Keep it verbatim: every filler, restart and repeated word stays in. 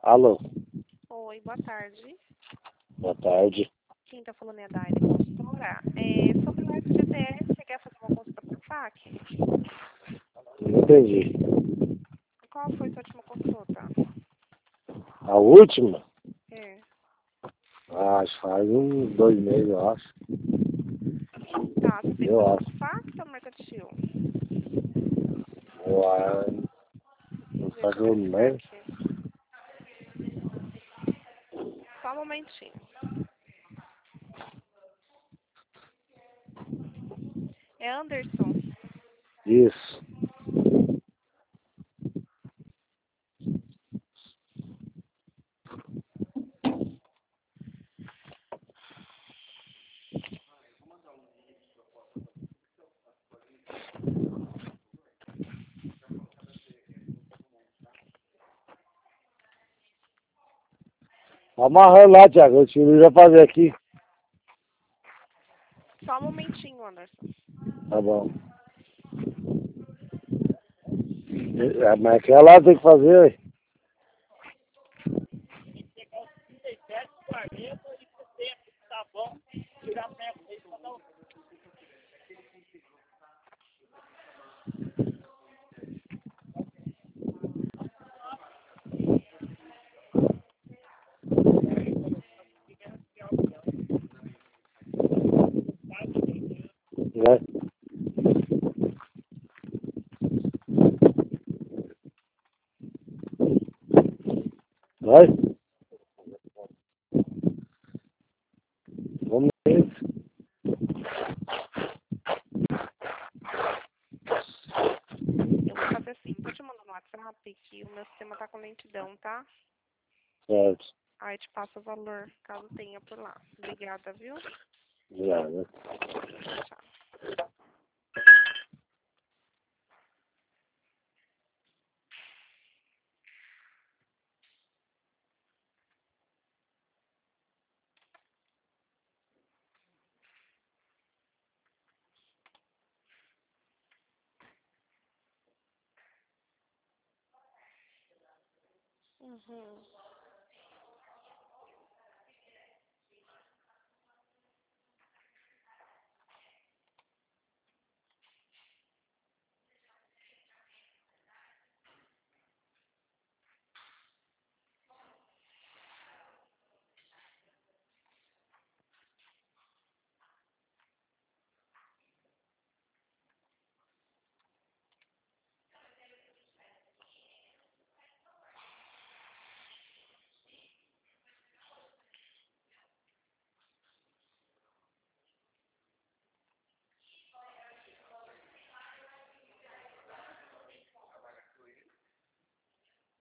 Alô, Oi, boa tarde. boa tarde. Quem tá falando é a Daiane, consultora. É, sobre o F G T S, você quer fazer uma consulta por fax? Não entendi. Qual foi sua última consulta? A última? É. Ah, acho que faz uns dois meses, eu acho. Tá, você fez Eu pelo acho. fax ou mercantil? Eu acho. Não sei Deixa que eu eu não verificar lembro. aqui. Só um momentinho. É Anderson. Isso. Amarra lá, Thiago. Eu te já fazer aqui. Só um momentinho, Anderson. Tá bom. É, mas aquela tem que fazer, ué. Vai. Vai. Vamos ver. Eu vou fazer assim, vou te mandar no WhatsApp que o meu sistema tá com lentidão, tá? Certo. Aí te passo o valor, caso tenha por lá. Obrigada, viu? Já, né? Tchau. Uhum.